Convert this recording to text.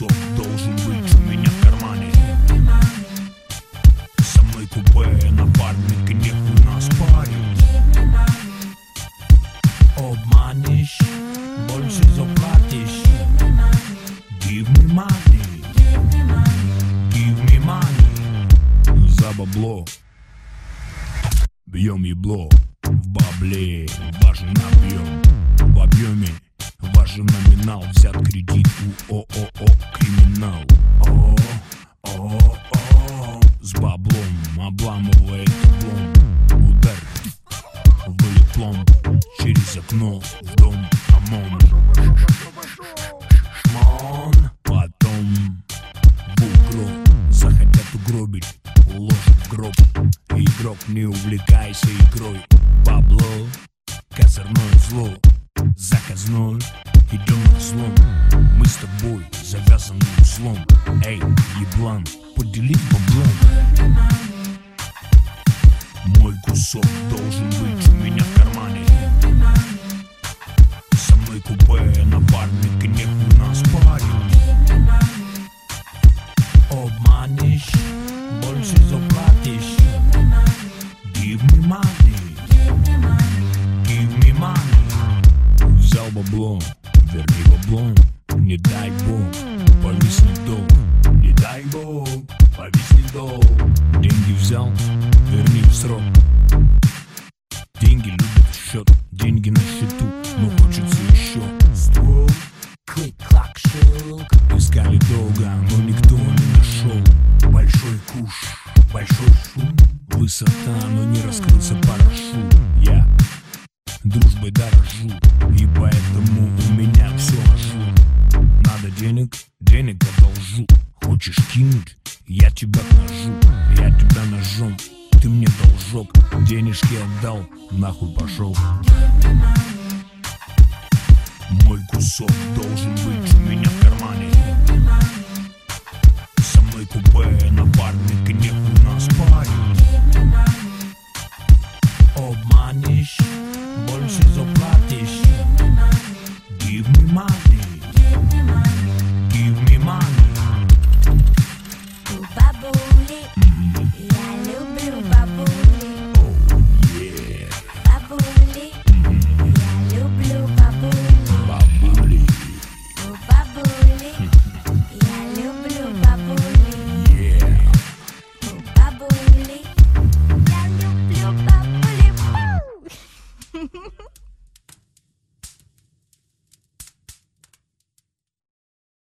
кусок должен быть у меня в кармане. Со мной купе, напарник, и нехуй нас парить. Обманешь, больше заплатишь. Give me money, give me money. За бабло бьем ебло. В бабле важен объем. В объеме важен номинал. Взят кредит у ООО «Криминал». О-о-о, с баблом обламывает облом. Удар, вылет пломб. Через окно в дом ОМОН. Шмон. Потом в угроб захотят угробить, уложат в гроб. Игрок, не увлекайся игрой. Бабло, козырное зло. Заказной, идем на взлом. Мы с тобой завязаны узлом. Эй, еблан, поделить баблом. Мой кусок должен быть у меня в кармане. Со мной купе, напарник, и нехуй нас парить. Обманешь, больше заплатишь. Give me money, give me money. Взял бабло, верни бабло. Не дай бог, повиснет долг. Не дай бог, повиснет долг. Деньги взял, верни в срок. Деньги любят счет, деньги на счету, но хочется еще. Ствол, клик-клак, щелк. Искали долго, но никто не нашел. Большой куш, большой шум. Высота, но не раскрылся парашют. Я дружбой дорожу, и поэтому у меня все ажур. Надо денег, денег одолжу. Хочешь кинуть, я тебя ножу. Я тебя ножом, ты мне должок. Денежки отдал, нахуй пошел. Мой кусок должен быть у меня в кармане. Со мной купе, напарник, и нехуй нас парить. Обманешь, больше заплатишь. Give me money, give me money. Бабули, я люблю бабули. Oh yeah. Бабули, я люблю бабули. Бабули, Бабули, я люблю бабули. yeah. Бабули, я люблю бабули.